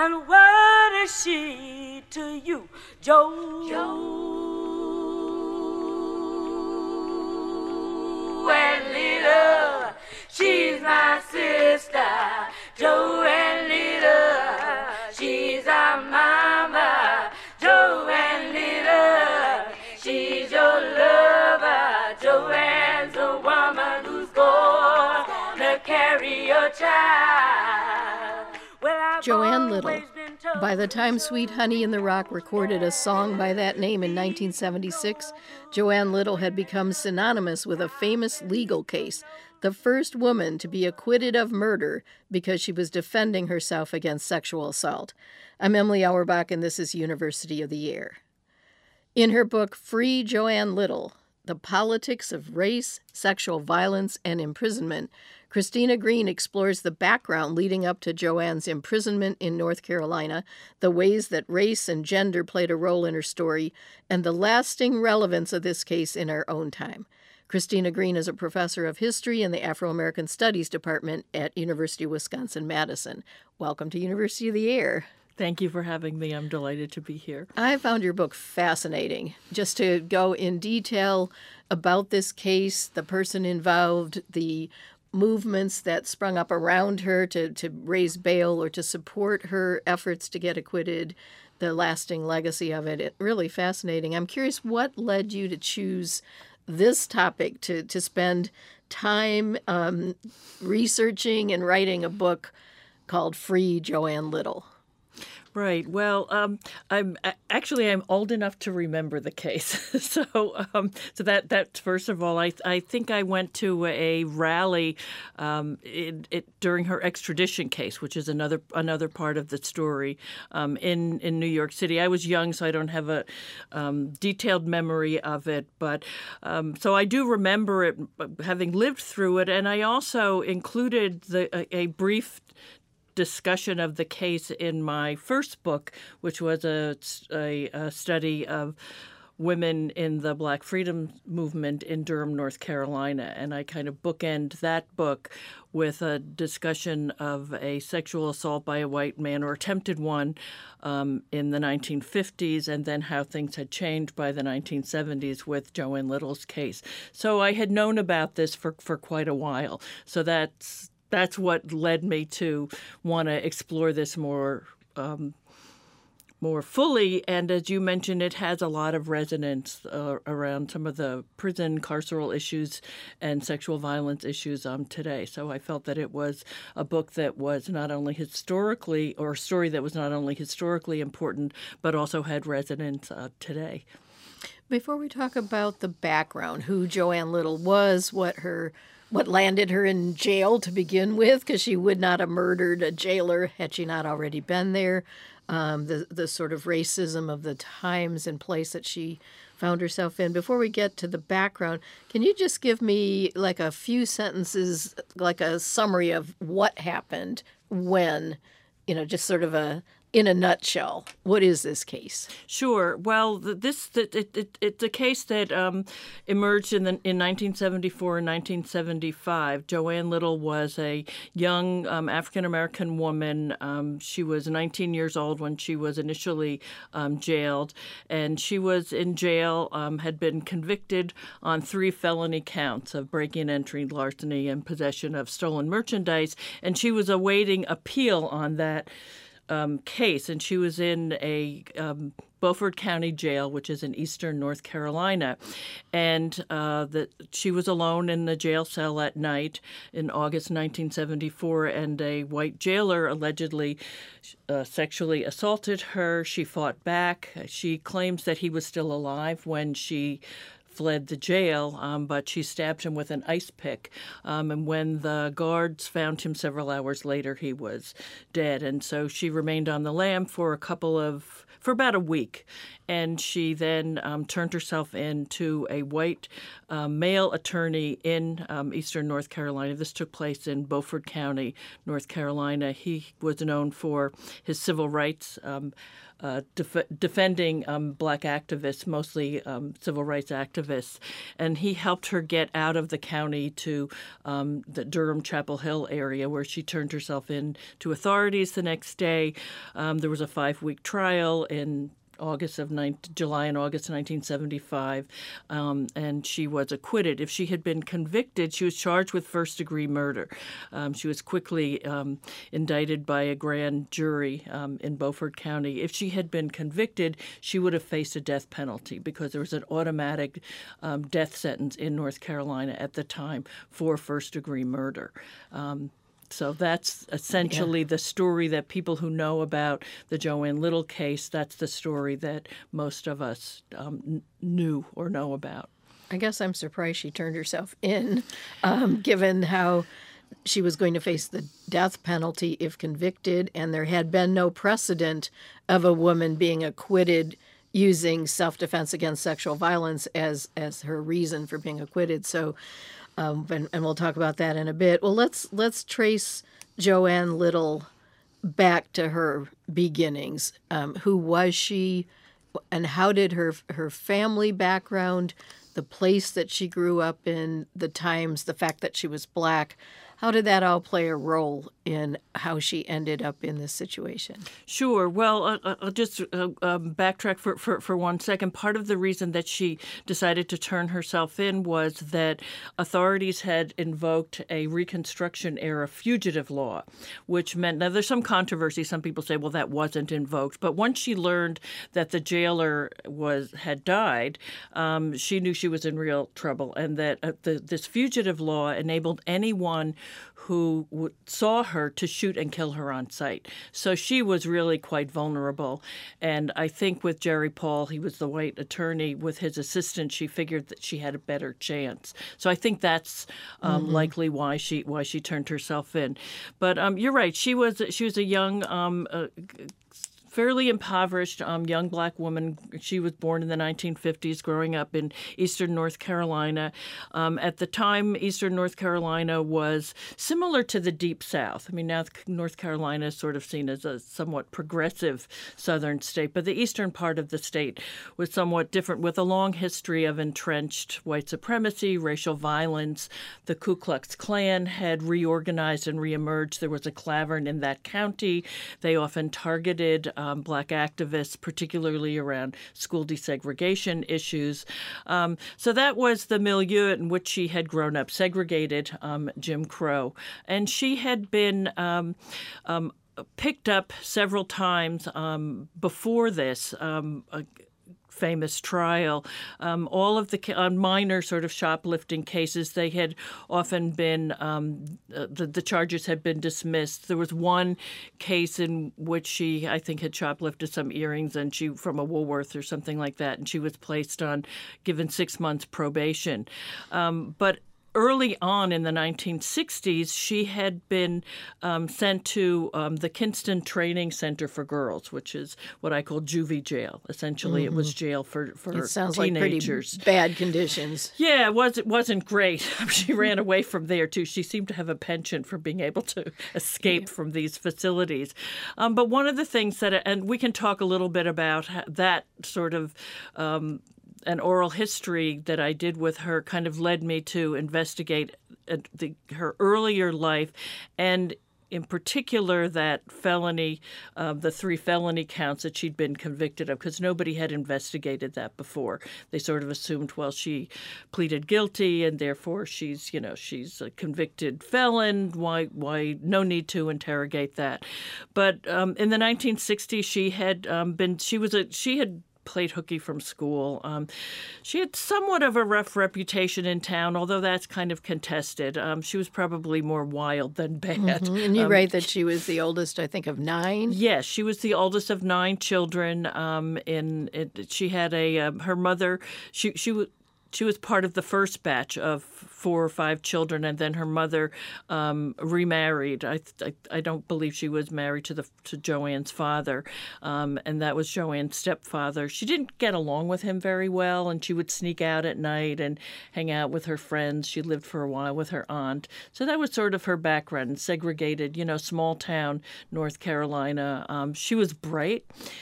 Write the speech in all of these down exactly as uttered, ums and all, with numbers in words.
And what is she to you, Joe? Joanita, she's my sister. Joanita, she's our mama. Joanita, she's your lover. Joanne's a woman who's gonna carry your child. Well, I've Joanne Little. always been told By the time Sweet Honey in the Rock recorded a song by that name in nineteen seventy-six, Joanne Little had become synonymous with a famous legal case, the first woman to be acquitted of murder because she was defending herself against sexual assault. I'm Emily Auerbach, and this is University of the Air. In her book, Free Joanne Little, The Politics of Race, Sexual Violence, and Imprisonment, Christina Green explores the background leading up to Joanne's imprisonment in North Carolina, the ways that race and gender played a role in her story, and the lasting relevance of this case in our own time. Christina Green is a professor of history in the Afro-American Studies Department at University of Wisconsin-Madison. Welcome to University of the Air. Thank you for having me. I'm delighted to be here. I found your book fascinating. Just to go in detail about this case, the person involved, the movements that sprung up around her to, to raise bail or to support her efforts to get acquitted, the lasting legacy of it. It really fascinating. I'm curious, what led you to choose this topic, to, to spend time um, researching and writing a book called Free Joanne Little? Right. Well, um, I'm actually I'm old enough to remember the case. so, um, so that that first of all, I I think I went to a rally um, it, it, during her extradition case, which is another another part of the story um, in in New York City. I was young, so I don't have a um, detailed memory of it, but um, so I do remember it, having lived through it, and I also included the a, a brief discussion of the case in my first book, which was a, a, a study of women in the Black Freedom Movement in Durham, North Carolina. And I kind of bookend that book with a discussion of a sexual assault by a white man, or attempted one, um, in the nineteen fifties, and then how things had changed by the nineteen seventies with Joanne Little's case. So I had known about this for, for quite a while. So that's That's what led me to want to explore this more um, more fully. And as you mentioned, it has a lot of resonance uh, around some of the prison carceral issues and sexual violence issues um, today. So I felt that it was a book that was not only historically, or a story that was not only historically important, but also had resonance uh, today. Before we talk about the background, who Joanne Little was, what her what landed her in jail to begin with, because she would not have murdered a jailer had she not already been there, um, the, the sort of racism of the times and place that she found herself in. Before we get to the background, can you just give me like a few sentences, like a summary of what happened when, you know, just sort of a, in a nutshell, what is this case? Sure. Well, this it, it, it's a case that um, emerged in the, in nineteen seventy-four and nineteen seventy-five. Joanne Little was a young um, African-American woman. Um, she was nineteen years old when she was initially um, jailed, and she was in jail, um, had been convicted on three felony counts of breaking, entry, larceny, and possession of stolen merchandise, and she was awaiting appeal on that Um, case, and she was in a um, Beaufort County Jail, which is in eastern North Carolina, and uh, that she was alone in the jail cell at night in August nineteen seventy-four, and a white jailer allegedly uh, sexually assaulted her. She fought back. She claims that he was still alive when she fled the jail, um, but she stabbed him with an ice pick. Um, and when the guards found him several hours later, he was dead. And so she remained on the lam for a couple of, for about a week. And she then um, turned herself in to a white uh, male attorney in um, eastern North Carolina. This took place in Beaufort County, North Carolina. He was known for his civil rights um, Uh, def- defending um, black activists, mostly um, civil rights activists. And he helped her get out of the county to um, the Durham Chapel Hill area, where she turned herself in to authorities the next day. Um, there was a five-week trial in August of nineteen, July and August nineteen seventy-five, um, and she was acquitted. If she had been convicted, she was charged with first-degree murder. Um, she was quickly um, indicted by a grand jury um, in Beaufort County. If she had been convicted, she would have faced a death penalty because there was an automatic um, death sentence in North Carolina at the time for first-degree murder. Um, So that's essentially yeah. the story that people who know about the Joanne Little case, that's the story that most of us um, knew or know about. I guess I'm surprised she turned herself in, um, given how she was going to face the death penalty if convicted, and there had been no precedent of a woman being acquitted using self-defense against sexual violence as, as her reason for being acquitted. So Um, and, and we'll talk about that in a bit. Well, let's let's trace Joanne Little back to her beginnings. Um, who was she, and how did her her family background, the place that she grew up in, the times, the fact that she was black, how did that all play a role in how she ended up in this situation? Sure. Well, uh, I'll just uh, um, backtrack for, for, for one second. Part of the reason that she decided to turn herself in was that authorities had invoked a Reconstruction-era fugitive law, which meant, now there's some controversy. Some people say, well, that wasn't invoked. But once she learned that the jailer was had died, um, she knew she was in real trouble, and that uh, the, this fugitive law enabled anyone who w- saw her to shoot and kill her on sight. So she was really quite vulnerable. And I think with Jerry Paul, he was the white attorney, with his assistant, she figured that she had a better chance. So I think that's um, mm-hmm. likely why she why she turned herself in. But um, you're right. She was she was a young. Um, uh, fairly impoverished um, young black woman. She was born in the nineteen fifties, growing up in eastern North Carolina. Um, at the time, eastern North Carolina was similar to the Deep South. I mean, now North Carolina is sort of seen as a somewhat progressive southern state, but the eastern part of the state was somewhat different, with a long history of entrenched white supremacy, racial violence. The Ku Klux Klan had reorganized and reemerged. There was a Clavern in that county. They often targeted um, Um, black activists, particularly around school desegregation issues. Um, so that was the milieu in which she had grown up, segregated um, Jim Crow. And she had been um, um, picked up several times um, before this. Um, uh, famous trial. Um, all of the uh, minor sort of shoplifting cases, they had often been, um, the, the charges had been dismissed. There was one case in which she, I think, had shoplifted some earrings and she from a Woolworth or something like that, and she was placed on, given six months probation. Um, but early on in the nineteen sixties, she had been um, sent to um, the Kinston Training Center for Girls, which is what I call juvie jail. Essentially, mm-hmm. it was jail for, for it sounds teenagers. Like pretty bad conditions. Yeah, it, was, it wasn't great. She ran away from there, too. She seemed to have a penchant for being able to escape yeah. from these facilities. Um, but one of the things that, and we can talk a little bit about that sort of um, an oral history that I did with her kind of led me to investigate uh, the, her earlier life, and in particular that felony, uh, the three felony counts that she'd been convicted of, because nobody had investigated that before. They sort of assumed, well, she pleaded guilty and therefore she's, you know, she's a convicted felon. Why, why, no need to interrogate that. But um, in the nineteen sixties, she had um, been, she was a, she had played hooky from school. Um, she had somewhat of a rough reputation in town, although that's kind of contested. Um, she was probably more wild than bad. Mm-hmm. And you um, write that she was the oldest, I think, of nine? Yes, she was the oldest of nine children. Um, in it, she had a, um, her mother, she, she, she was part of the first batch of four or five children, and then her mother um, remarried. I, I I don't believe she was married to the to Joanne's father, um, and that was Joanne's stepfather. She didn't get along with him very well, and she would sneak out at night and hang out with her friends. She lived for a while with her aunt, so that was sort of her background. Segregated, you know, small town North Carolina. Um, she was bright.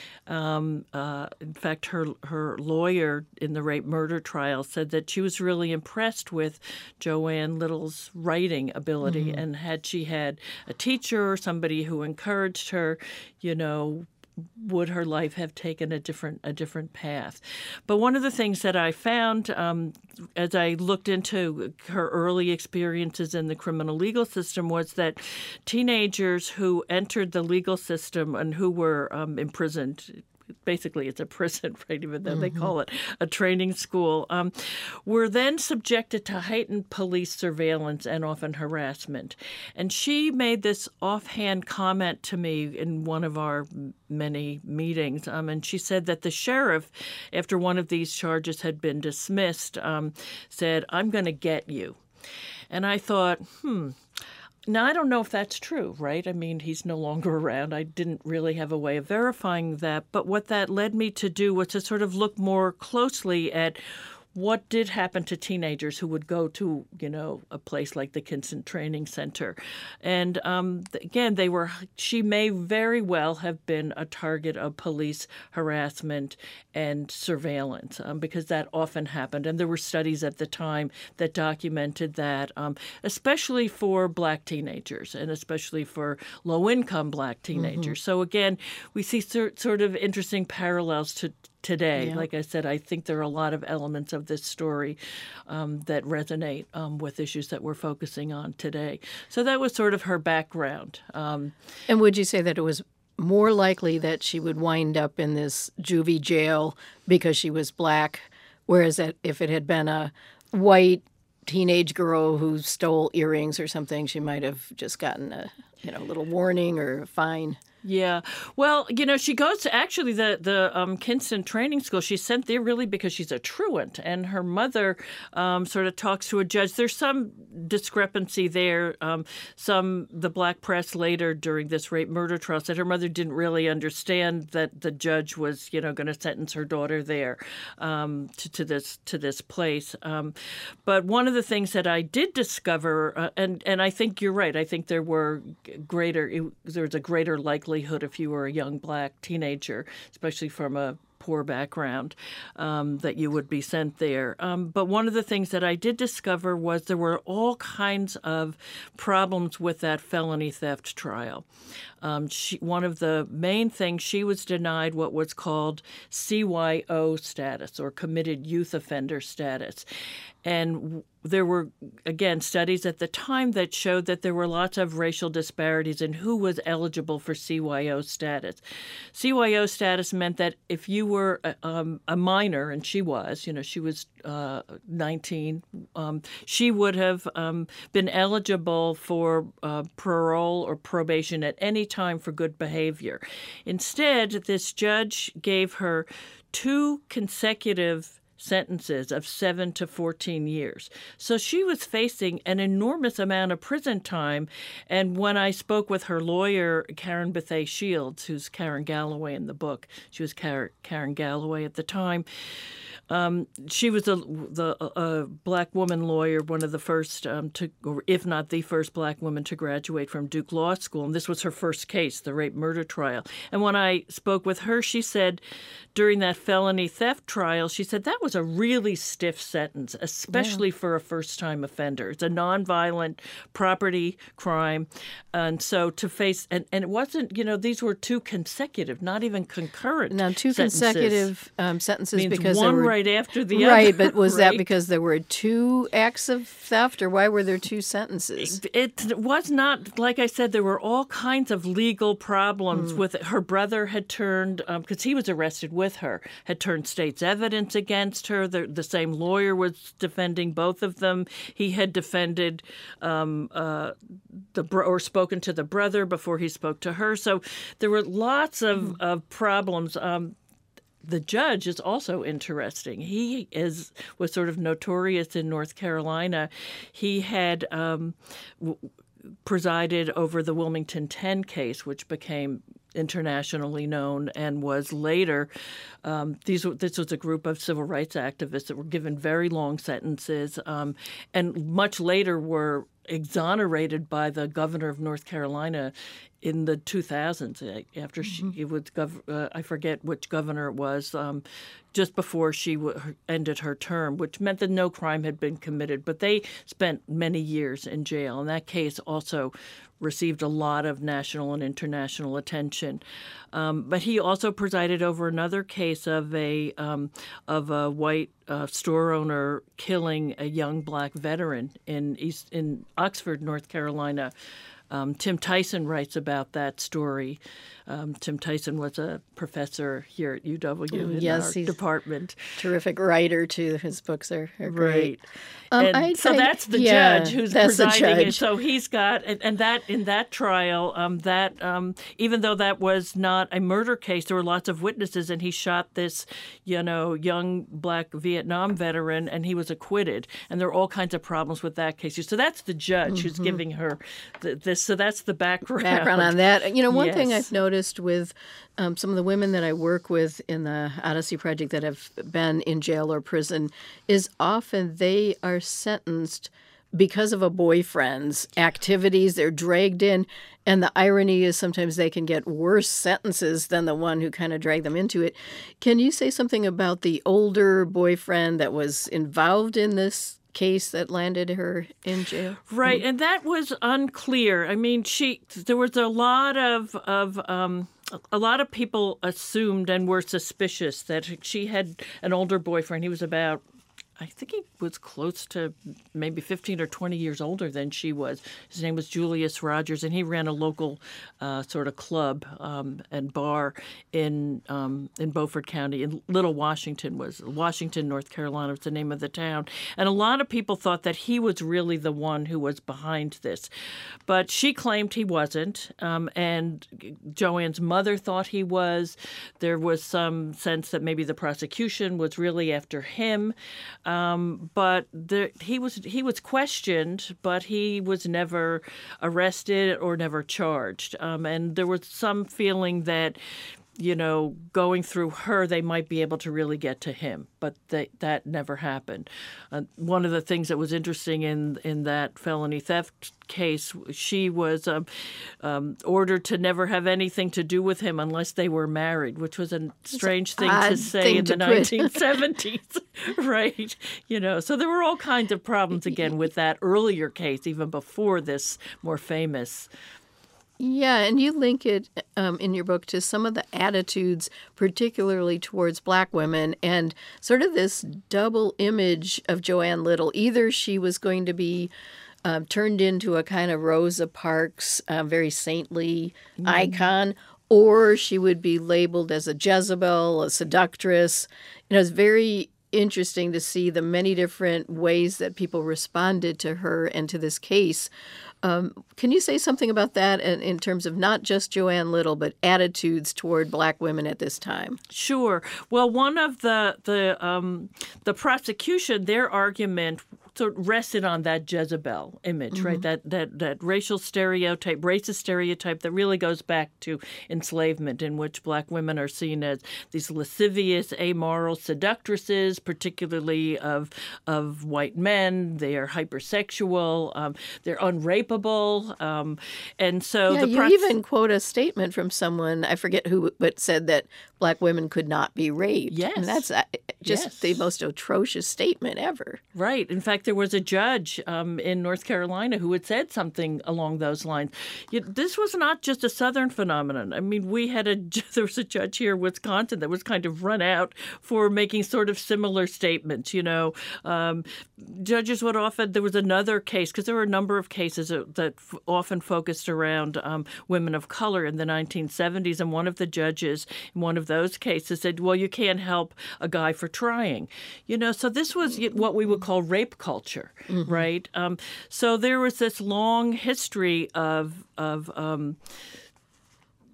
Um, uh, in fact, her her lawyer in the rape murder trial said that she was really impressed with Joanne Little's writing ability, mm-hmm. and had she had a teacher or somebody who encouraged her, you know, would her life have taken a different a different path? But one of the things that I found um, as I looked into her early experiences in the criminal legal system was that teenagers who entered the legal system and who were um, imprisoned, basically it's a prison, right, even though mm-hmm. they call it a training school, um, were then subjected to heightened police surveillance and often harassment. And she made this offhand comment to me in one of our many meetings, um, and she said that the sheriff, after one of these charges had been dismissed, um, said, "I'm going to get you." And I thought, hmm, now, I don't know if that's true, right? I mean, he's no longer around. I didn't really have a way of verifying that. But what that led me to do was to sort of look more closely at what did happen to teenagers who would go to, you know, a place like the Kinston Training Center. And um, again, they were, she may very well have been a target of police harassment and surveillance, um, because that often happened. And there were studies at the time that documented that, um, especially for Black teenagers and especially for low-income Black teenagers. Mm-hmm. So again, we see sort sort of interesting parallels to today. Yeah. Like I said, I think there are a lot of elements of this story um, that resonate um, with issues that we're focusing on today. So that was sort of her background. Um, and would you say that it was more likely that she would wind up in this juvie jail because she was Black, whereas that if it had been a white teenage girl who stole earrings or something, she might have just gotten a you know little warning or a fine? Yeah. Well, you know, she goes to actually the, the um, Kinston Training School. She's sent there really because she's a truant, and her mother um, sort of talks to a judge. There's some discrepancy there. Um, some, the Black press later during this rape murder trial said her mother didn't really understand that the judge was, you know, going to sentence her daughter there um, to, to this to this place. Um, but one of the things that I did discover, uh, and, and I think you're right, I think there were greater, it, there was a greater likelihood if you were a young Black teenager, especially from a poor background, um, that you would be sent there. Um, but one of the things that I did discover was there were all kinds of problems with that felony theft trial. Um, she, one of the main things, she was denied what was called C Y O status, or committed youth offender status. And there were, again, studies at the time that showed that there were lots of racial disparities in who was eligible for C Y O status. C Y O status meant that if you were a, um, a minor, and she was, you know, she was uh, nineteen, um, she would have um, been eligible for uh, parole or probation at any time for good behavior. Instead, this judge gave her two consecutive sentences of seven to fourteen years. So she was facing an enormous amount of prison time. And when I spoke with her lawyer, Karen Bethea Shields, who's Karen Galloway in the book, she was Karen, Karen Galloway at the time, Um, she was a, the, a Black woman lawyer, one of the first um, to, or if not the first Black woman to graduate from Duke Law School. And this was her first case, the rape murder trial. And when I spoke with her, she said during that felony theft trial, she said that was a really stiff sentence, especially yeah. for a first-time offender. It's a nonviolent property crime. And so to face, and, and it wasn't, you know, these were two consecutive, not even concurrent Now, two sentences. consecutive um, sentences Means because one there were, right after the other. Right, but was right? that because there were two acts of theft, or why were there two sentences? It, it was not, like I said, there were all kinds of legal problems mm. with it. Her brother had turned, because um, he was arrested with her, had turned state's evidence against her. The, the same lawyer was defending both of them. He had defended um, uh, the or spoken to the brother before he spoke to her. So there were lots of, mm. of problems. Um, the judge is also interesting. He is was sort of notorious in North Carolina. He had um, w- presided over the Wilmington ten case, which became internationally known and was later, um, these this was a group of civil rights activists that were given very long sentences um, and much later were exonerated by the governor of North Carolina in the two thousands after she it was gov- uh, I forget which governor it was um, just before she w- ended her term, which meant that no crime had been committed, but they spent many years in jail, and that case also received a lot of national and international attention. Um, but he also presided over another case of a um, of a white uh, store owner killing a young black veteran in East in Oxford, North Carolina. Um, Tim Tyson writes about that story. Um, Tim Tyson was a professor here at U W in yes, our he's department. Terrific writer, too. His books are, are great. Right. Um, and I, so I, that's the yeah, judge who's that's presiding. the And judge. so he's got, and, and that in that trial, um, that um, even though that was not a murder case, there were lots of witnesses, and he shot this, you know, young black Vietnam veteran, and he was acquitted. And there are all kinds of problems with that case. So that's the judge mm-hmm. who's giving her the, this. So that's the background. Background on that. You know, one yes. thing I've noticed with um, some of the women that I work with in the Odyssey Project that have been in jail or prison is often they are sentenced because of a boyfriend's activities. They're dragged in. And the irony is sometimes they can get worse sentences than the one who kind of dragged them into it. Can you say something about the older boyfriend that was involved in this case that landed her in jail? Right, and that was unclear. I mean, she there was a lot of of um, a lot of people assumed and were suspicious that she had an older boyfriend. He was about, I think he was close to maybe fifteen or twenty years older than she was. His name was Julius Rogers, and he ran a local uh, sort of club um, and bar in um, in Beaufort County. In Little Washington was Washington, North Carolina was the name of the town. And a lot of people thought that he was really the one who was behind this. But she claimed he wasn't, um, and Joanne's mother thought he was. There was some sense that maybe the prosecution was really after him. Um, but there, he was he was questioned, but he was never arrested or never charged. Um, and there was some feeling that, you know, going through her, they might be able to really get to him. But they, that never happened. Uh, one of the things that was interesting in, in that felony theft case, she was um, um, ordered to never have anything to do with him unless they were married, which was a strange thing to say thing in to the nineteen seventies, right? You know, so there were all kinds of problems, again, with that earlier case, even before this more famous. Yeah, and you link it um, in your book to some of the attitudes, particularly towards black women, and sort of this double image of Joanne Little. Either she was going to be uh, turned into a kind of Rosa Parks, uh, very saintly mm. icon, or she would be labeled as a Jezebel, a seductress. You know, it's very interesting to see the many different ways that people responded to her and to this case. Um, can you say something about that in, in terms of not just Joanne Little, but attitudes toward black women at this time? Sure. Well, one of the the um, the prosecution, their argument sort of rested on that Jezebel image, mm-hmm. right? That that that racial stereotype, racist stereotype that really goes back to enslavement, in which black women are seen as these lascivious, amoral seductresses, particularly of of white men. They are hypersexual. Um, they're unrapeable, um, and so yeah, the you pros- even quote a statement from someone, I forget who, but said that black women could not be raped. Yes, and that's just yes. the most atrocious statement ever. Right. In fact, there was a judge um, in North Carolina who had said something along those lines. You, this was not just a Southern phenomenon. I mean, we had a there was a judge here in Wisconsin that was kind of run out for making sort of similar statements. You know, um, judges would often there was another case because there were a number of cases that f- often focused around um, women of color in the nineteen seventies, and one of the judges in one of those cases said, "Well, you can't help a guy for trying." You know, so this was what we would call rape culture, mm-hmm. right? Um, so there was this long history of of um,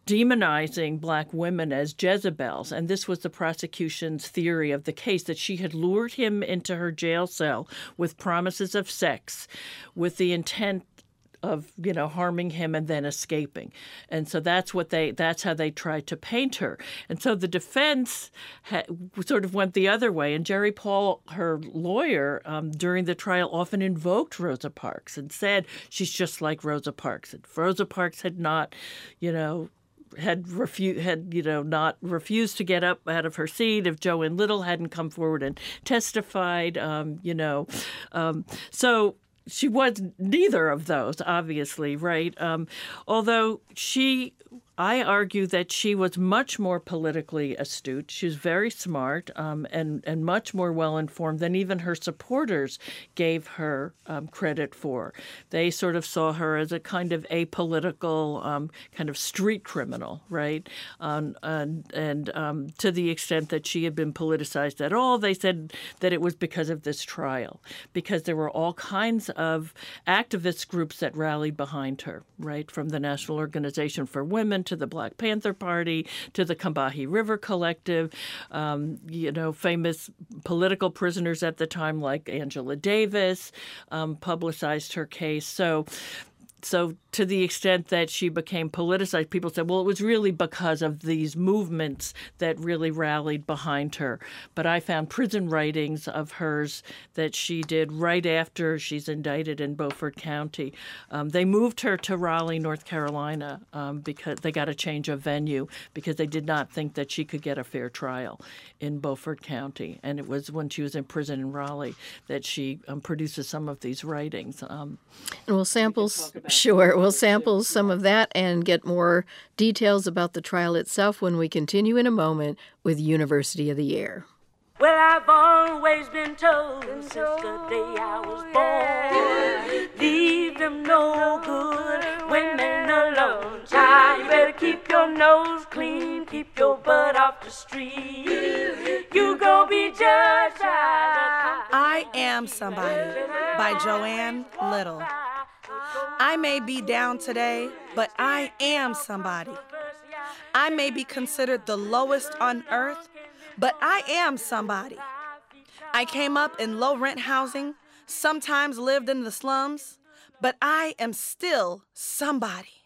demonizing black women as Jezebels. And this was the prosecution's theory of the case, that she had lured him into her jail cell with promises of sex with the intent of, you know, harming him and then escaping. And so that's what they, that's how they tried to paint her. And so the defense ha- sort of went the other way. And Jerry Paul, her lawyer, um, during the trial often invoked Rosa Parks and said, she's just like Rosa Parks. And if Rosa Parks had not, you know, had refu- had you know not refused to get up out of her seat, if Joanne Little hadn't come forward and testified, um, you know, um, so she was neither of those, obviously, right? Um, although she, I argue that she was much more politically astute. She was very smart um, and, and much more well-informed than even her supporters gave her um, credit for. They sort of saw her as a kind of apolitical, um, kind of street criminal, right? Um, and and um, to the extent that she had been politicized at all, they said that it was because of this trial, because there were all kinds of activist groups that rallied behind her, right? From the National Organization for Women to the Black Panther Party, to the Combahee River Collective, um, you know, famous political prisoners at the time like Angela Davis um, publicized her case. So, so to the extent that she became politicized, people said, well, it was really because of these movements that really rallied behind her. But I found prison writings of hers that she did right after she's indicted in Beaufort County. Um, they moved her to Raleigh, North Carolina, um, because they got a change of venue because they did not think that she could get a fair trial in Beaufort County. And it was when she was in prison in Raleigh that she um, produces some of these writings. Um, and we'll sample, sure. We'll sample some of that and get more details about the trial itself when we continue in a moment with University of the Air. Well, I've always been told since the day I was born, leave them no good women alone. Child, you better keep your nose clean, keep your butt off the street. You gon' be judged. I Am Somebody by Joanne Little. I may be down today, but I am somebody. I may be considered the lowest on earth, but I am somebody. I came up in low-rent housing, sometimes lived in the slums, but I am still somebody.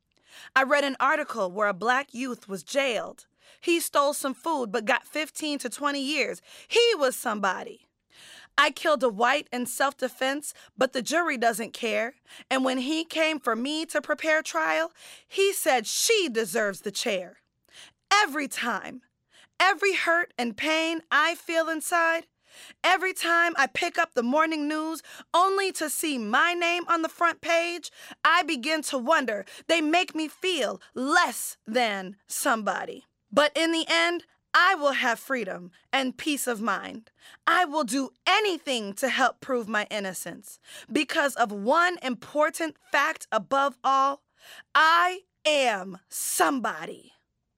I read an article where a black youth was jailed. He stole some food but got fifteen to twenty years. He was somebody. I killed a white in self-defense, but the jury doesn't care. And when he came for me to prepare trial, he said she deserves the chair. Every time, every hurt and pain I feel inside, every time I pick up the morning news only to see my name on the front page, I begin to wonder. They make me feel less than somebody. But in the end, I will have freedom and peace of mind. I will do anything to help prove my innocence because of one important fact above all: I am somebody.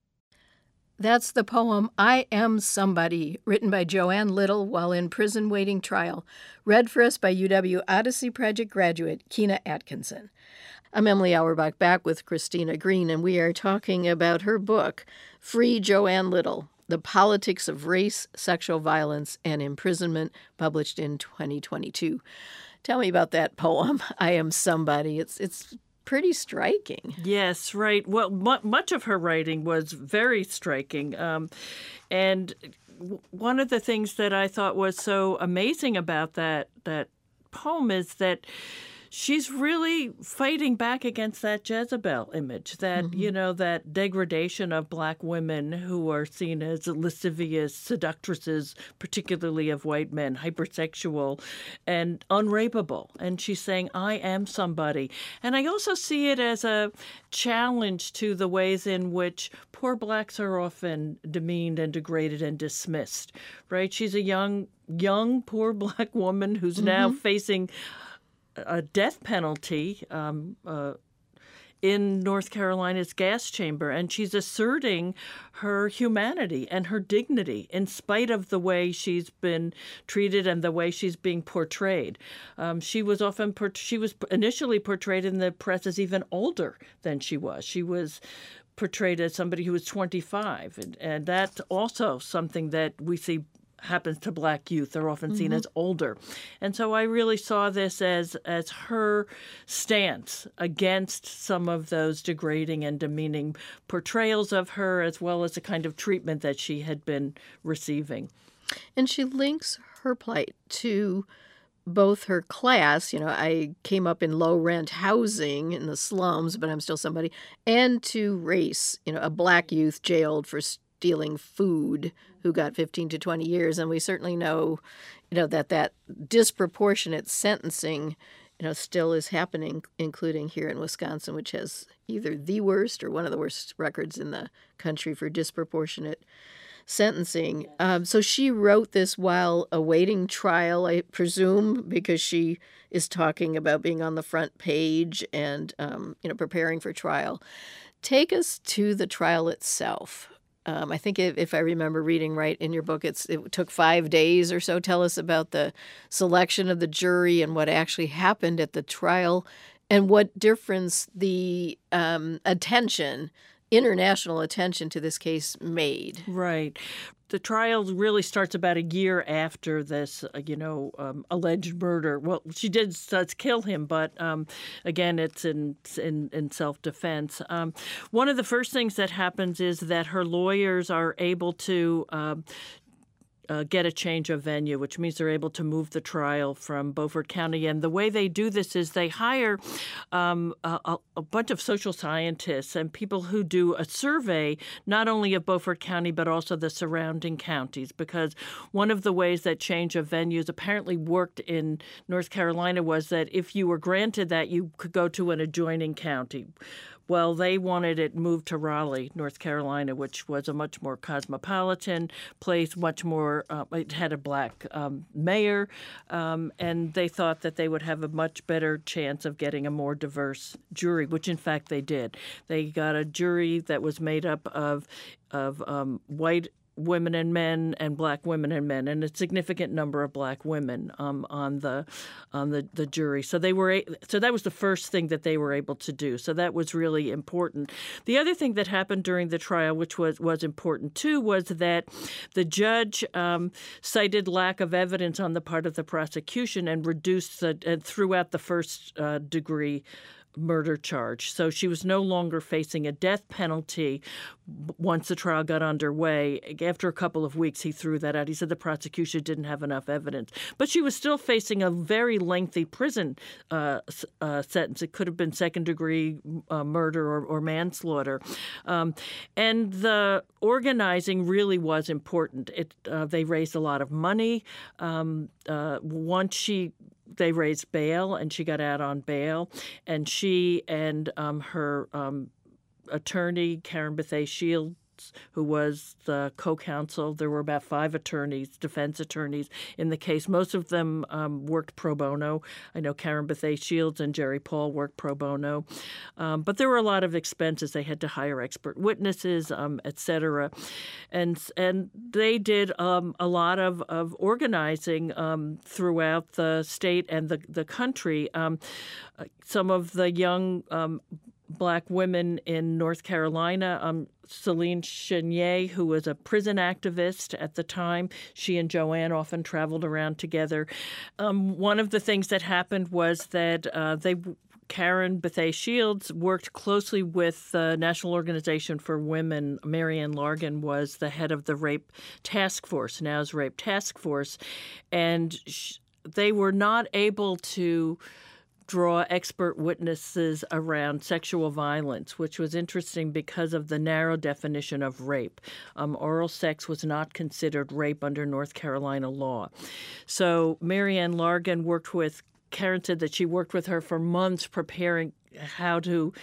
That's the poem I Am Somebody, written by Joanne Little while in prison waiting trial, read for us by U W Odyssey Project graduate Keena Atkinson. I'm Emily Auerbach, back with Christina Green, and we are talking about her book, Free Joanne Little, The Politics of Race, Sexual Violence, and Imprisonment, published in twenty twenty-two. Tell me about that poem, I Am Somebody. It's it's pretty striking. Yes, right. Well, mu- much of her writing was very striking. Um, and w- one of the things that I thought was so amazing about that that poem is that she's really fighting back against that Jezebel image, that, mm-hmm. you know, that degradation of black women who are seen as lascivious seductresses, particularly of white men, hypersexual and unrapeable. And she's saying, I am somebody. And I also see it as a challenge to the ways in which poor blacks are often demeaned and degraded and dismissed, right? She's a young, young, poor black woman who's mm-hmm. now facing a death penalty um, uh, in North Carolina's gas chamber, and she's asserting her humanity and her dignity in spite of the way she's been treated and the way she's being portrayed. Um, she was often she was initially portrayed in the press as even older than she was. She was portrayed as somebody who was twenty-five. And, and that's also something that we see happens to Black youth. They're often seen mm-hmm. as older. And so I really saw this as as her stance against some of those degrading and demeaning portrayals of her, as well as the kind of treatment that she had been receiving. And she links her plight to both her class, you know, I came up in low-rent housing in the slums, but I'm still somebody, and to race, you know, a Black youth jailed for stealing food who got fifteen to twenty years. And we certainly know, you know, that that disproportionate sentencing, you know, still is happening, including here in Wisconsin, which has either the worst or one of the worst records in the country for disproportionate sentencing. Um, so she wrote this while awaiting trial, I presume, because she is talking about being on the front page and, um, you know, preparing for trial. Take us to the trial itself. Um, I think if, if I remember reading right in your book, it's it took five days or so. Tell us about the selection of the jury and what actually happened at the trial and what difference the um, attention international attention to this case made. Right. The trial really starts about a year after this, uh, you know, um, alleged murder. Well, she did uh, kill him, but um, again, it's in in, in self-defense. Um, one of the first things that happens is that her lawyers are able to um, Uh, get a change of venue, which means they're able to move the trial from Beaufort County. And the way they do this is they hire um, a, a bunch of social scientists and people who do a survey not only of Beaufort County but also the surrounding counties, because one of the ways that change of venues apparently worked in North Carolina was that if you were granted that, you could go to an adjoining county. Well, they wanted it moved to Raleigh, North Carolina, which was a much more cosmopolitan place, much more, uh, it had a Black um, mayor, um, and they thought that they would have a much better chance of getting a more diverse jury, which in fact they did. They got a jury that was made up of, of um, white women and men and Black women and men, and a significant number of Black women um, on the on the, the jury. So they were so that was the first thing that they were able to do. So that was really important. The other thing that happened during the trial, which was was important too, was that the judge um, cited lack of evidence on the part of the prosecution and reduced the and threw out the first uh, degree murder charge. So she was no longer facing a death penalty once the trial got underway. After a couple of weeks, he threw that out. He said the prosecution didn't have enough evidence. But she was still facing a very lengthy prison uh, uh, sentence. It could have been second-degree uh, murder or, or manslaughter. Um, and the organizing really was important. It, uh, they raised a lot of money. Um, uh, once she They raised bail, and she got out on bail. And she and um, her um, attorney, Karen Bethea Shields, who was the co-counsel, there were about five attorneys, defense attorneys in the case. Most of them um, worked pro bono. I know Karen Bethea Shields and Jerry Paul worked pro bono. Um, but there were a lot of expenses. They had to hire expert witnesses, um, et cetera. And, and they did um, a lot of, of organizing um, throughout the state and the, the country. Um, some of the young um, Black women in North Carolina, um, Celine Chenier, who was a prison activist at the time. She and Joanne often traveled around together. Um, one of the things that happened was that uh, they Karen Bethea Shields worked closely with the National Organization for Women. Marianne Largan was the head of the Rape Task Force, now's Rape Task Force, and sh- they were not able to draw expert witnesses around sexual violence, which was interesting because of the narrow definition of rape. Um, oral sex was not considered rape under North Carolina law. So Marianne Largan worked with, Karen said that she worked with her for months preparing how to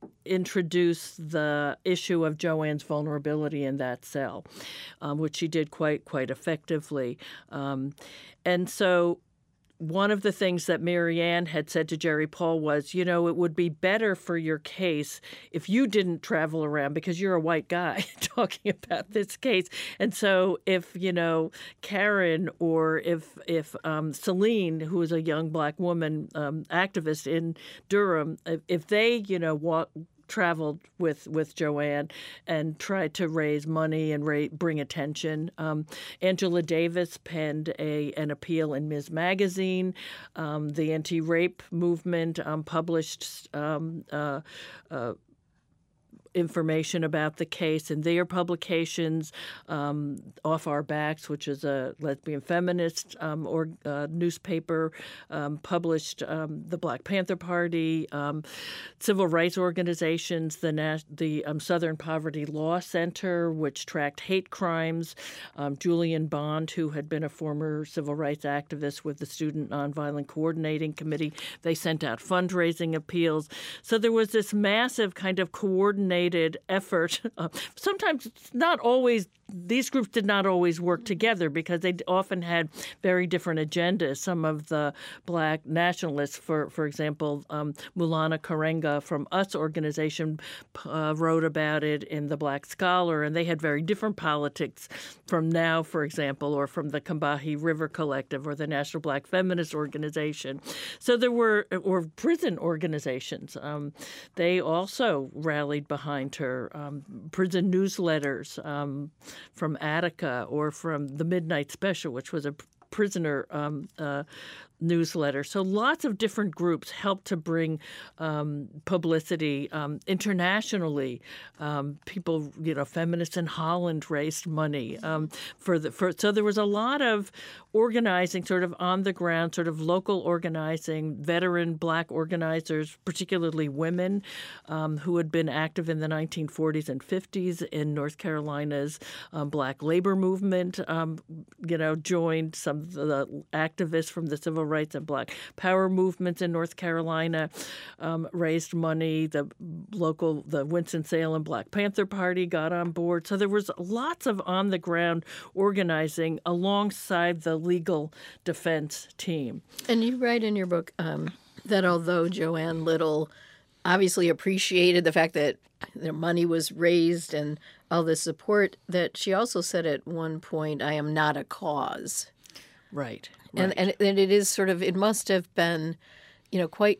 introduce the issue of Joanne's vulnerability in that cell, um, which she did quite, quite effectively. Um, and so one of the things that Marianne had said to Jerry Paul was, you know, it would be better for your case if you didn't travel around because you're a white guy talking about this case. And so if, you know, Karen or if if um, Celine, who was a young Black woman um, activist in Durham, if, if they, you know, walk, traveled with, with Joanne and tried to raise money and ra- bring attention. Um, Angela Davis penned a an appeal in Miz Magazine. Um, the anti-rape movement um, published um, uh, uh, information about the case in their publications. Um, Off Our Backs, which is a lesbian feminist um, or uh, newspaper, um, published um, the Black Panther Party, um, civil rights organizations, the Nas- the um, Southern Poverty Law Center, which tracked hate crimes. Um, Julian Bond, who had been a former civil rights activist with the Student Nonviolent Coordinating Committee, they sent out fundraising appeals. So there was this massive kind of coordinated effort. Uh, sometimes it's not always, these groups did not always work together because they often had very different agendas. Some of the Black nationalists, for for example, um, Mulana Karenga from US organization uh, wrote about it in the Black Scholar, and they had very different politics from NOW, for example, or from the Combahee River Collective or the National Black Feminist Organization. So there were, or prison organizations. Um, they also rallied behind her. Um, prison newsletters um, from Attica or from the Midnight Special, which was a prisoner um, uh, newsletter. So lots of different groups helped to bring um, publicity um, internationally. Um, people, you know, feminists in Holland raised money um, for the. For, so there was a lot of organizing, sort of on the ground, sort of local organizing. Veteran Black organizers, particularly women, um, who had been active in the nineteen forties and fifties in North Carolina's um, Black labor movement. Um, you know, joined some of the activists from the civil rights and Black power movements in North Carolina, um, raised money. The local, the Winston-Salem Black Panther Party got on board. So there was lots of on-the-ground organizing alongside the legal defense team. And you write in your book um, that although Joanne Little obviously appreciated the fact that their money was raised and all this support, that she also said at one point, "I am not a cause." Right. And, right. and and it is sort of, it must have been, you know, quite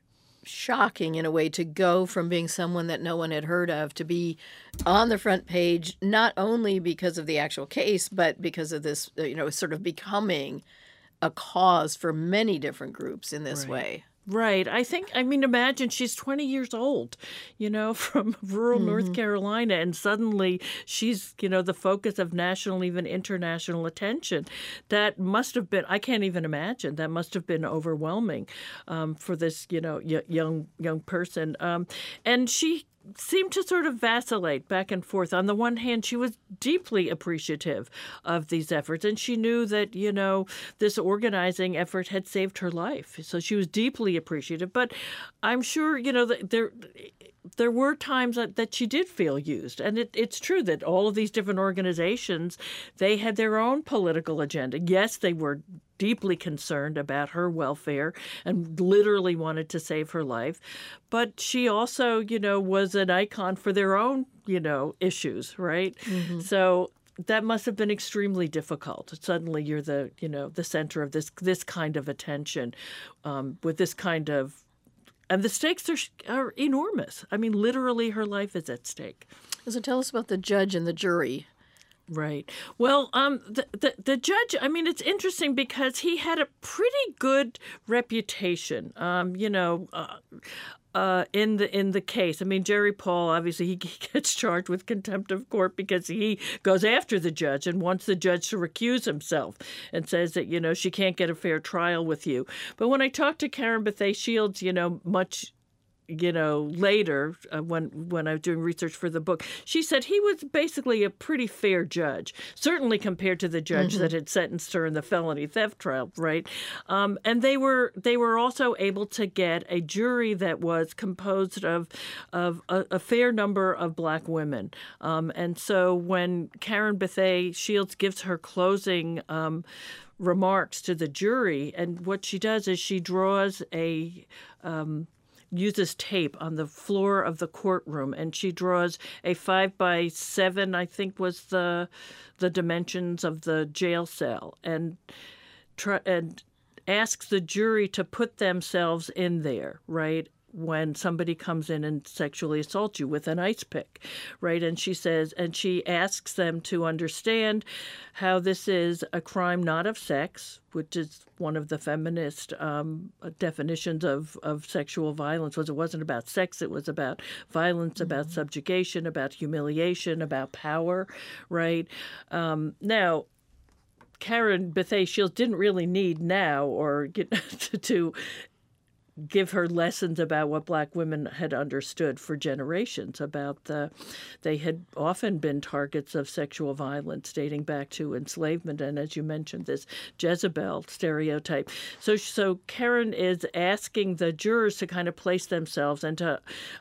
shocking in a way to go from being someone that no one had heard of to be on the front page, not only because of the actual case, but because of this, you know, sort of becoming a cause for many different groups in this Right. way. Right. I think, I mean, imagine she's twenty years old, you know, from rural mm-hmm. North Carolina, and suddenly she's, you know, the focus of national, even international attention. That must have been, I can't even imagine, that must have been overwhelming um, for this, you know, y- young young person. Um, and she seemed to sort of vacillate back and forth. On the one hand, she was deeply appreciative of these efforts, and she knew that, you know, this organizing effort had saved her life. So she was deeply appreciative. But I'm sure, you know, that there there were times that, that she did feel used. And it, it's true that all of these different organizations, they had their own political agenda. Yes, they were deeply concerned about her welfare and literally wanted to save her life. But she also, you know, was an icon for their own, you know, issues, right? Mm-hmm. So that must have been extremely difficult. Suddenly you're the, you know, the center of this this kind of attention um, with this kind of, and the stakes are, are enormous. I mean, literally her life is at stake. So tell us about the judge and the jury. Right. Well, um, the, the the judge, I mean, it's interesting because he had a pretty good reputation, um, you know, uh, uh, in the in the case. I mean, Jerry Paul, obviously, he gets charged with contempt of court because he goes after the judge and wants the judge to recuse himself and says that, you know, she can't get a fair trial with you. But when I talked to Karen Bethea Shields, you know, much you know, later uh, when when I was doing research for the book, she said he was basically a pretty fair judge, certainly compared to the judge mm-hmm. that had sentenced her in the felony theft trial, right? Um, and they were they were also able to get a jury that was composed of of a, a fair number of Black women. Um, and so when Karen Bethea Shields gives her closing um, remarks to the jury, and what she does is she draws a um, uses tape on the floor of the courtroom, and she draws a five by seven, I think was the the dimensions of the jail cell, and try, and asks the jury to put themselves in there, right? when somebody comes in and sexually assaults you with an ice pick, right? And she says, and she asks them to understand how this is a crime not of sex, which is one of the feminist um, definitions of, of sexual violence, was it wasn't about sex, it was about violence, mm-hmm. about subjugation, about humiliation, about power, right? Um, now, Karen Bethea Shields didn't really need now or get to, to give her lessons about what black women had understood for generations about the they had often been targets of sexual violence dating back to enslavement and, as you mentioned, this Jezebel stereotype. So so Karen is asking the jurors to kind of place themselves and to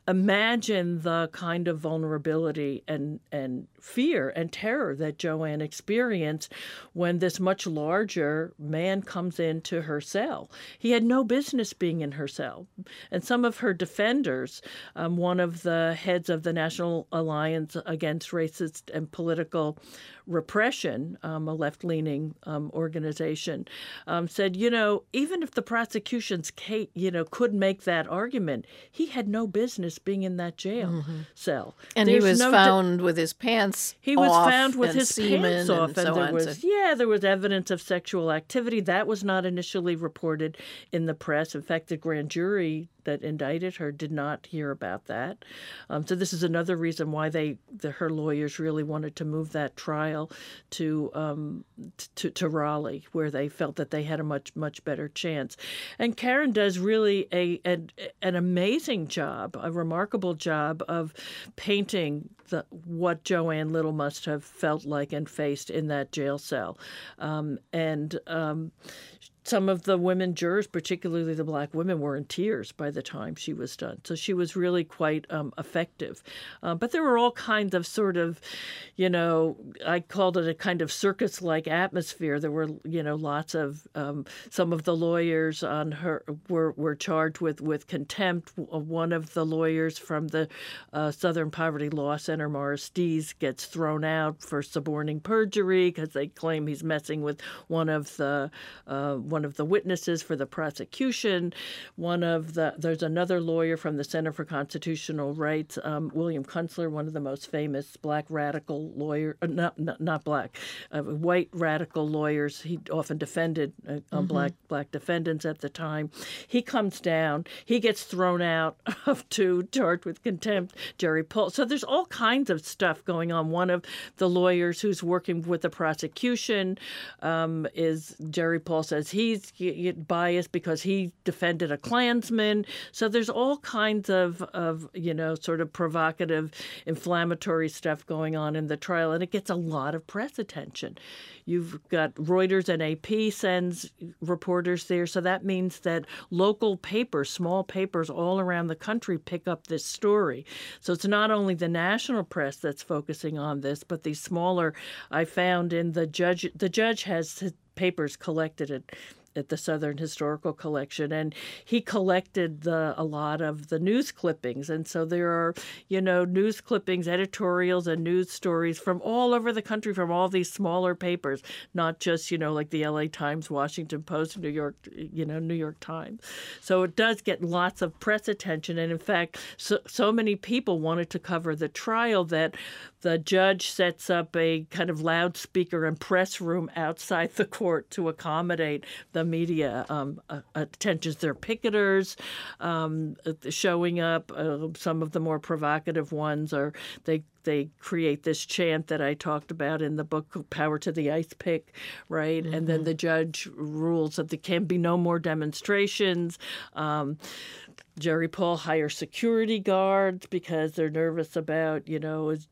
imagine the kind of vulnerability and and fear and terror that Joanne experienced when this much larger man comes into her cell. He had no business being in her cell. And some of her defenders, um, one of the heads of the National Alliance Against Racist and Political Repression, um, a left-leaning um, organization, um, said, you know, even if the prosecution's case, you know, could make that argument, he had no business being in that jail mm-hmm. cell. And There's he was no found di- with his pants He was off found with and his pants off, and, and so there on. was So- yeah, there was evidence of sexual activity that was not initially reported in the press. In fact, the grand jury that indicted her did not hear about that. Um, so this is another reason why they, the, her lawyers really wanted to move that trial to, um, to to Raleigh, where they felt that they had a much much better chance. And Karen does really a an, an amazing job, a remarkable job of painting the, what Joanne Little must have felt like and faced in that jail cell, um, and. Um, Some of the women jurors, particularly the black women, were in tears by the time she was done. So she was really quite um, effective. Uh, but there were all kinds of sort of, you know, I called it a kind of circus-like atmosphere. There were, you know, lots of, um, some of the lawyers on her were, were charged with, with contempt. One of the lawyers from the uh, Southern Poverty Law Center, Morris Dees, gets thrown out for suborning perjury because they claim he's messing with one of the uh, one of the witnesses for the prosecution. One of the there's another lawyer from the Center for Constitutional Rights, um, William Kunstler, one of the most famous black radical lawyer, uh, not, not not black, uh, white radical lawyers. He often defended uh, mm-hmm. black black defendants at the time. He comes down. He gets thrown out of two, charged with contempt. Jerry Pohl. So there's all kinds of stuff going on. One of the lawyers who's working with the prosecution um, is Jerry Pohl says he. He's biased because he defended a Klansman. So there's all kinds of, of, you know, sort of provocative, inflammatory stuff going on in the trial, and it gets a lot of press attention. You've got Reuters and A P sends reporters there, so that means that local papers, small papers all around the country pick up this story. So it's not only the national press that's focusing on this, but these smaller, I found in the judge, the judge has papers collected at at the Southern Historical Collection, and he collected the a lot of the news clippings. And so there are, you know, news clippings, editorials, and news stories from all over the country, from all these smaller papers, not just, you know, like the L A Times, Washington Post, New York, you know, New York Times. So it does get lots of press attention. And in fact, so, so many people wanted to cover the trial that the judge sets up a kind of loudspeaker and press room outside the court to accommodate the media um, uh, attentions. There are picketers um, showing up. Uh, some of the more provocative ones are they they create this chant that I talked about in the book, Power to the Ice Pick, right? Mm-hmm. And then the judge rules that there can be no more demonstrations. Um, Jerry Pohl hires security guards because they're nervous about, you know, is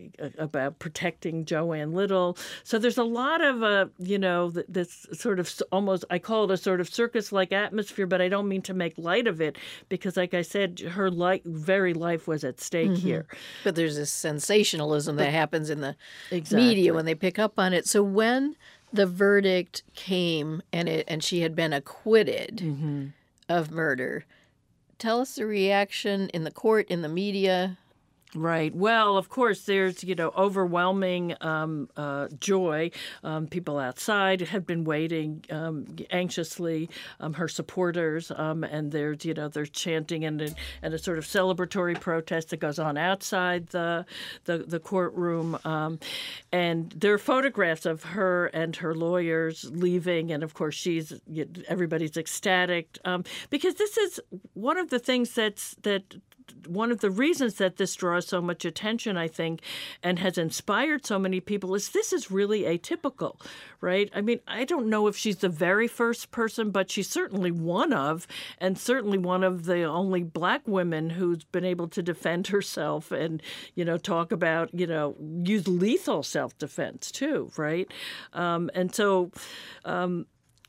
about protecting Joanne Little. So there's a lot of, uh, you know, this sort of almost, I call it a sort of circus-like atmosphere, but I don't mean to make light of it because, like I said, her life, very life was at stake mm-hmm. here. But there's this sensationalism that happens in the exactly. media when they pick up on it. So when the verdict came and it and she had been acquitted mm-hmm. of murder, tell us the reaction in the court, in the media. Right. Well, of course, there's, you know, overwhelming um, uh, joy. Um, people outside have been waiting um, anxiously, um, her supporters, um, and there's, you know, they're chanting and, and a sort of celebratory protest that goes on outside the the, the courtroom. Um, and there are photographs of her and her lawyers leaving, and of course, she's everybody's ecstatic um, because this is one of the things that's that. One of the reasons that this draws so much attention, I think, and has inspired so many people is this is really atypical, right? I mean, I don't know if she's the very first person, but she's certainly one of, and certainly one of the only black women who's been able to defend herself and, you know, talk about, you know, use lethal self-defense too, right? Um, and so... Um,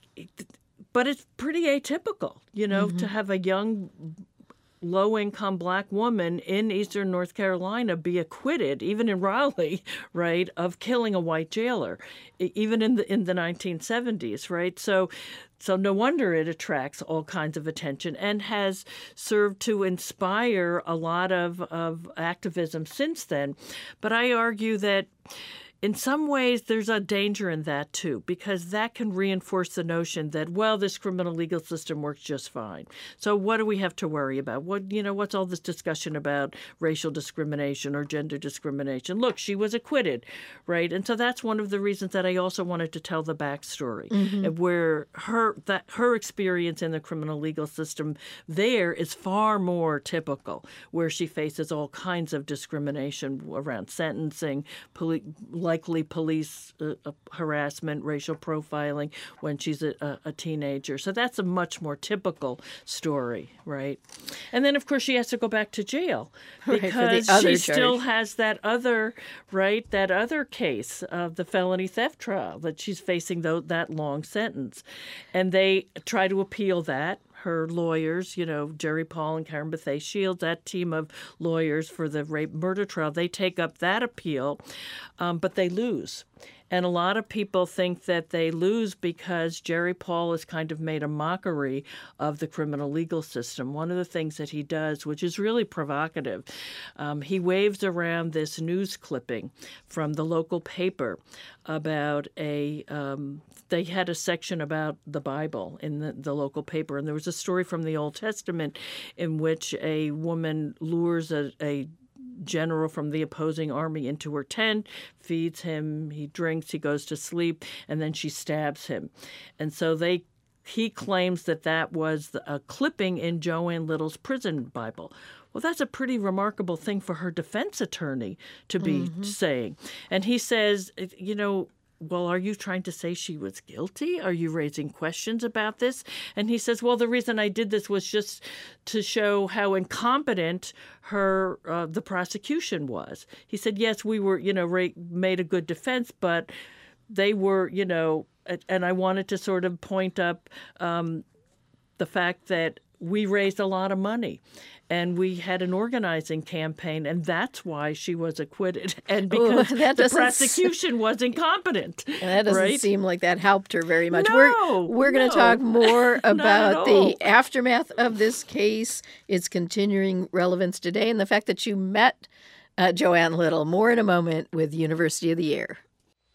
but it's pretty atypical, you know, mm-hmm. to have a young low-income black woman in eastern North Carolina be acquitted, even in Raleigh, right, of killing a white jailer, even in the in the nineteen seventies, right? So, so no wonder it attracts all kinds of attention and has served to inspire a lot of, of activism since then. But I argue that in some ways, there's a danger in that, too, because that can reinforce the notion that, well, this criminal legal system works just fine. So what do we have to worry about? What, you know, what's all this discussion about racial discrimination or gender discrimination? Look, she was acquitted, right? And so that's one of the reasons that I also wanted to tell the backstory, mm-hmm. where her that her experience in the criminal legal system there is far more typical, where she faces all kinds of discrimination around sentencing, poli- likely police uh, harassment, racial profiling when she's a, a teenager. So that's a much more typical story, right? And then, of course, she has to go back to jail because right, she charge. still has that other, right, that other case of the felony theft trial that she's facing though, that long sentence. And they try to appeal that. Her lawyers, you know, Jerry Paul and Karen Bethea Shields, that team of lawyers for the rape murder trial, they take up that appeal, um, but they lose. And a lot of people think that they lose because Jerry Paul has kind of made a mockery of the criminal legal system. One of the things that he does, which is really provocative, um, he waves around this news clipping from the local paper about a, um, they had a section about the Bible in the, the local paper. And there was a story from the Old Testament in which a woman lures a, a general from the opposing army into her tent, feeds him, he drinks, he goes to sleep, and then she stabs him. And so they he claims that that was a clipping in Joanne Little's prison Bible. Well, that's a pretty remarkable thing for her defense attorney to be mm-hmm. saying. And he says, you know, well, are you trying to say she was guilty? Are you raising questions about this? And he says, well, the reason I did this was just to show how incompetent her uh, the prosecution was. He said, yes, we were, you know, ra- made a good defense, but they were, you know, and I wanted to sort of point up um, the fact that we raised a lot of money. And we had an organizing campaign, and that's why she was acquitted. And because Ooh, the prosecution s- was incompetent. And that doesn't right? seem like that helped her very much. No, we're we're going to no. talk more about the aftermath of this case, its continuing relevance today, and the fact that you met uh, Joanne Little. More in a moment with University of the Air.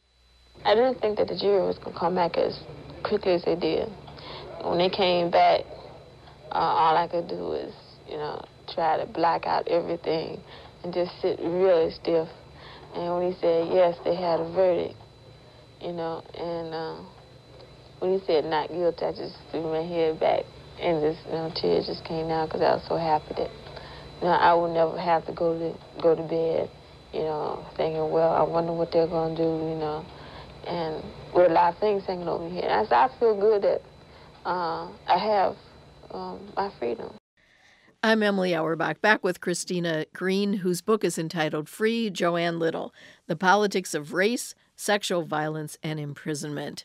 I didn't think that the jury was going to come back as quickly as they did. When they came back, uh, all I could do was, you know, try to black out everything and just sit really stiff. And when he said, yes, they had a verdict, you know, and uh, when he said not guilty, I just threw my head back and just, you know, tears just came down because I was so happy that, you know, I would never have to go to go to bed, you know, thinking, well, I wonder what they're going to do, you know, and with a lot of things hanging over here. And I, I feel good that uh, I have um, my freedom. I'm Emily Auerbach, back with Christina Green, whose book is entitled Free Joanne Little, The Politics of Race, Sexual Violence, and Imprisonment.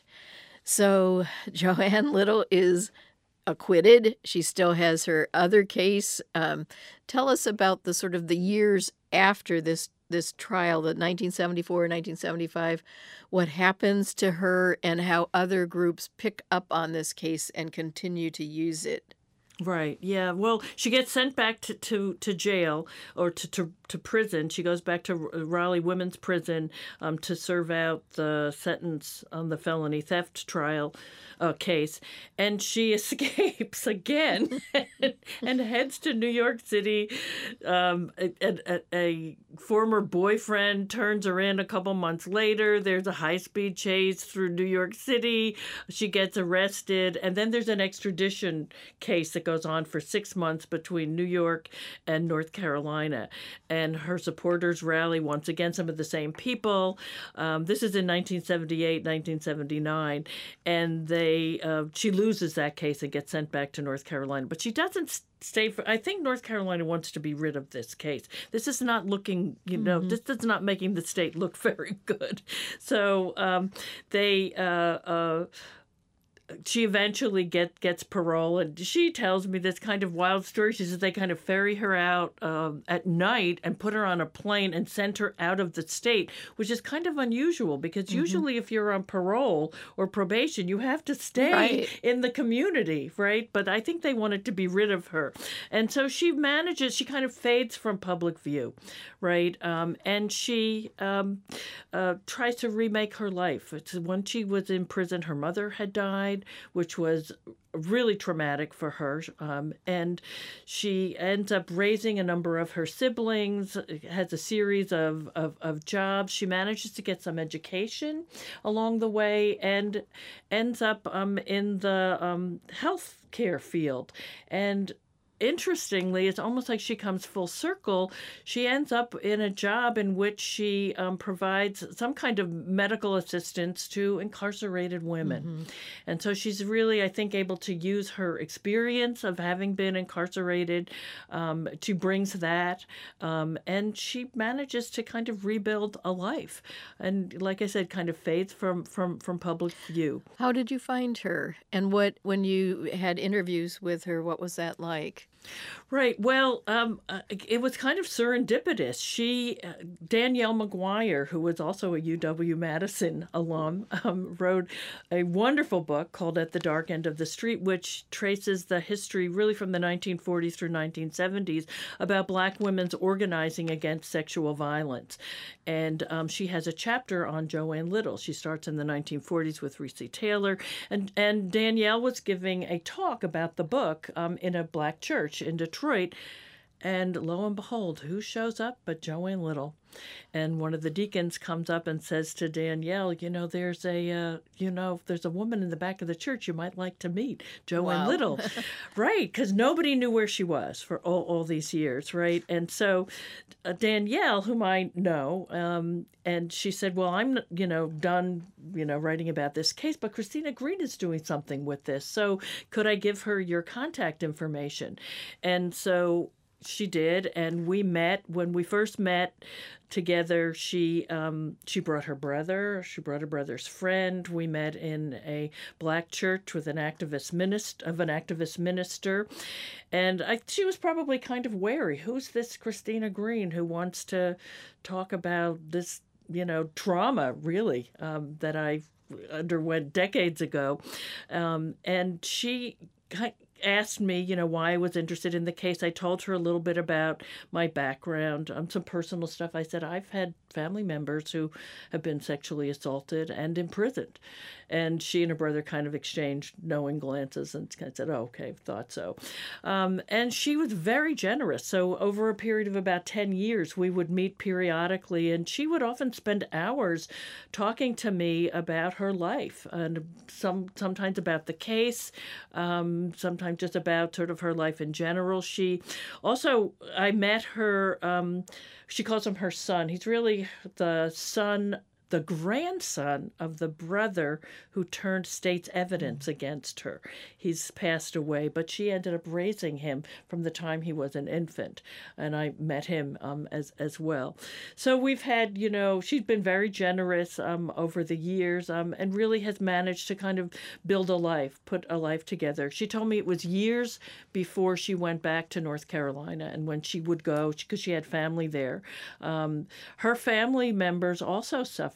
So Joanne Little is acquitted. She still has her other case. Um, tell us about the sort of the years after this this trial, the nineteen seventy-four, nineteen seventy-five, what happens to her and how other groups pick up on this case and continue to use it. Right. Yeah. Well, she gets sent back to, to, to jail or to, to, to prison. She goes back to Raleigh Women's Prison um, to serve out the sentence on the felony theft trial uh, case. And she escapes again and, and heads to New York City. Um, a, a, a former boyfriend turns her in a couple months later. There's a high-speed chase through New York City. She gets arrested. And then there's an extradition case that goes on for six months between New York and North Carolina. And her supporters rally once again, some of the same people. Um, this is in nineteen seventy-eight, nineteen seventy-nine. And they uh, she loses that case and gets sent back to North Carolina. But she doesn't stay for, I think North Carolina wants to be rid of this case. This is not looking, you know, mm-hmm. this is not making the state look very good. So um, they... Uh, uh, She eventually get, gets parole, and she tells me this kind of wild story. She says they kind of ferry her out um, at night and put her on a plane and send her out of the state, which is kind of unusual because mm-hmm. usually if you're on parole or probation, you have to stay right. in the community, right? But I think they wanted to be rid of her. And so she manages, she kind of fades from public view, right? Um, and she um, uh, tries to remake her life. It's when she was in prison, her mother had died, which was really traumatic for her. Um, and she ends up raising a number of her siblings, has a series of, of, of jobs. She manages to get some education along the way and ends up um, in the um, health care field. And interestingly, it's almost like she comes full circle. She ends up in a job in which she um, provides some kind of medical assistance to incarcerated women. Mm-hmm. And so she's really, I think, able to use her experience of having been incarcerated. Um, she brings that, um, and she manages to kind of rebuild a life. And like I said, kind of fades from, from, from public view. How did you find her? And what, when you had interviews with her, what was that like? Right. Well, um, uh, it was kind of serendipitous. She, uh, Danielle McGuire, who was also a U W-Madison alum, um, wrote a wonderful book called At the Dark End of the Street, which traces the history really from the nineteen forties through nineteen seventies about Black women's organizing against sexual violence. And um, she has a chapter on Joanne Little. She starts in the nineteen forties with Recy Taylor. And, and Danielle was giving a talk about the book um, in a Black church in Detroit, and lo and behold, who shows up but Joanne Little? And one of the deacons comes up and says to Danielle, you know, there's a, uh, you know, there's a woman in the back of the church you might like to meet, Joanne wow. Little. Right, because nobody knew where she was for all, all these years, right? And so uh, Danielle, whom I know, um, and she said, well, I'm, you know, done, you know, writing about this case, but Christina Green is doing something with this. So could I give her your contact information? And so she did, and we met. When we first met together, she um, she brought her brother. She brought her brother's friend. We met in a Black church with an activist minister of an activist minister, and I, she was probably kind of wary. Who's this Christina Green who wants to talk about this, you know, trauma really um, that I underwent decades ago, um, and she asked me, you know, why I was interested in the case. I told her a little bit about my background, um, some personal stuff. I said, I've had family members who have been sexually assaulted and imprisoned. And she and her brother kind of exchanged knowing glances and kind of said, oh, okay, thought so. Um, and she was very generous. So over a period of about ten years, we would meet periodically, and she would often spend hours talking to me about her life, and some sometimes about the case, um, sometimes just about sort of her life in general. She also, I met her, um, she calls him her son. He's really the son, the grandson of the brother who turned state's evidence against her. He's passed away, but she ended up raising him from the time he was an infant, and I met him um, as as well. So we've had, you know, she's been very generous um, over the years, um, and really has managed to kind of build a life, put a life together. She told me it was years before she went back to North Carolina, and when she would go, because she had family there, um, her family members also suffered.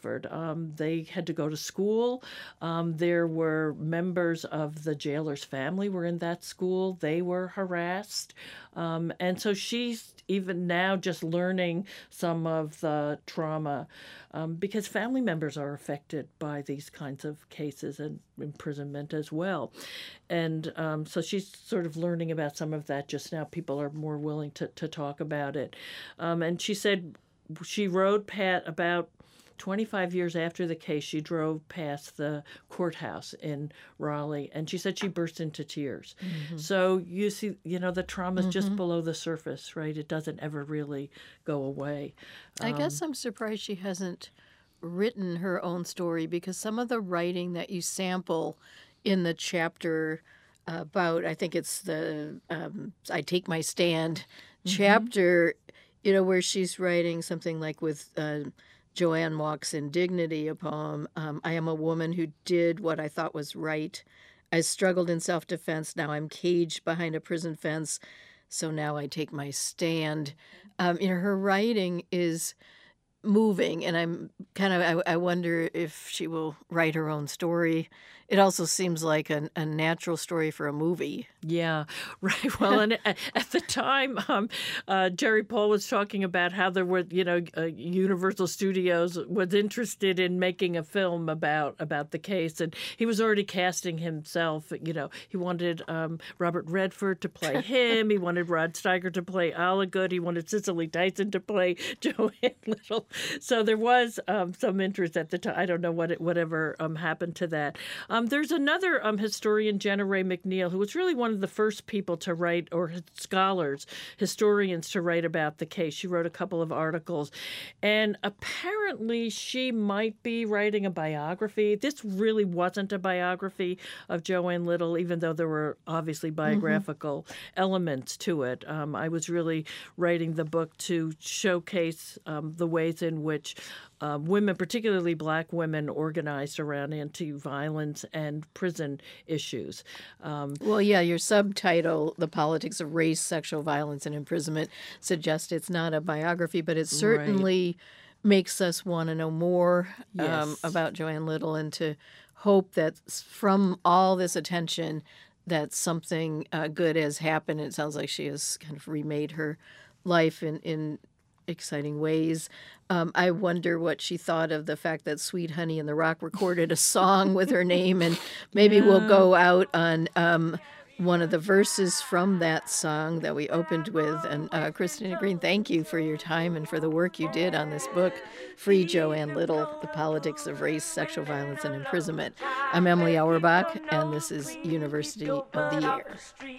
suffered. Um, they had to go to school. Um, there were members of the jailer's family were in that school. They were harassed. Um, and so she's even now just learning some of the trauma um, because family members are affected by these kinds of cases and imprisonment as well. And um, so she's sort of learning about some of that just now. People are more willing to, to talk about it. Um, and she said she rode Pat about twenty-five years after the case. She drove past the courthouse in Raleigh, and she said she burst into tears. Mm-hmm. So you see, you know, the trauma is mm-hmm. just below the surface, right? It doesn't ever really go away. I um, guess I'm surprised she hasn't written her own story, because some of the writing that you sample in the chapter about, I think it's the um, I Take My Stand mm-hmm. chapter, you know, where she's writing something like with uh, Joanne Walks in Dignity, a poem, um, I am a woman who did what I thought was right. I struggled in self-defense. Now I'm caged behind a prison fence. So now I take my stand. Um, you know, her writing is moving, and I'm kind of, I, I wonder if she will write her own story. It also seems like a, a natural story for a movie. Yeah, right. Well, and at, at the time, um, uh, Jerry Paul was talking about how there were, you know, uh, Universal Studios was interested in making a film about about the case, and he was already casting himself. You know, he wanted um, Robert Redford to play him. He wanted Rod Steiger to play Alligood. He wanted Cicely Tyson to play Joanne Little. So there was um, some interest at the time. I don't know what it, whatever um, happened to that. Um, there's another um, historian, Jenna Ray McNeil, who was really one of the first people to write, or scholars, historians to write about the case. She wrote a couple of articles, and apparently she might be writing a biography. This really wasn't a biography of Joanne Little, even though there were obviously biographical mm-hmm. elements to it. Um, I was really writing the book to showcase um, the ways in which Uh, women, particularly Black women, organized around anti-violence and prison issues. Um, well, yeah, your subtitle, The Politics of Race, Sexual Violence, and Imprisonment, suggests it's not a biography, but it certainly right. makes us want to know more yes. um, about Joanne Little, and to hope that from all this attention that something uh, good has happened. It sounds like she has kind of remade her life in, in exciting ways. Um, I wonder what she thought of the fact that Sweet Honey in the Rock recorded a song with her name, and maybe yeah. we'll go out on um, one of the verses from that song that we opened with. And uh, Christina Green, thank you for your time and for the work you did on this book, Free Joanne Little, The Politics of Race, Sexual Violence, and Imprisonment. I'm Emily Auerbach, and this is University of the Air.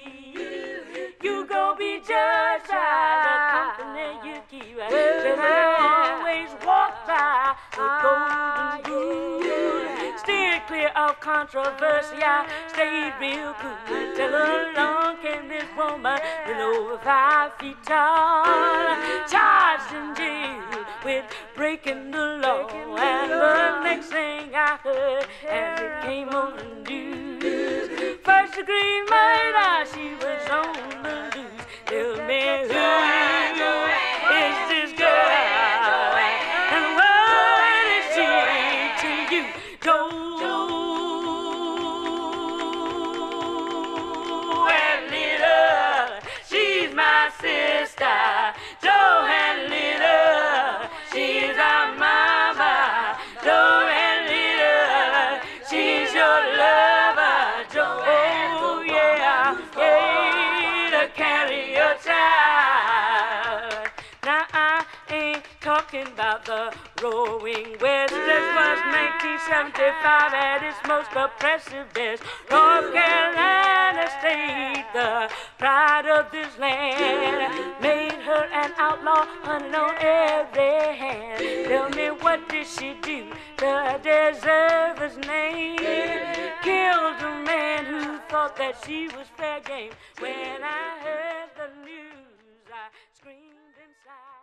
You gon' be judged by the company you keep. Should always walk by the golden rule. Steer clear of controversy. I stayed real cool. Till along came this woman, little over five feet tall, charged in jail with breaking the law. And the next thing I heard, as it came on the news, first degree murder, she was on the loose. Tell me who is this girl, and what is she to you? Joanne Little, she's my sister. Joanne Little, she's our mama. Joanne Little, she's your lover. Joanne, oh yeah, yeah, to carry your child. Now I ain't talking about the roaring West. This was nineteen seventy-five at its most oppressive best. North Carolina State, the pride of this land, made her an outlaw, hunted on every hand. Tell me, what did she do to deserve his name? Killed a man who thought that she was fair game. When I heard the news, I screamed inside.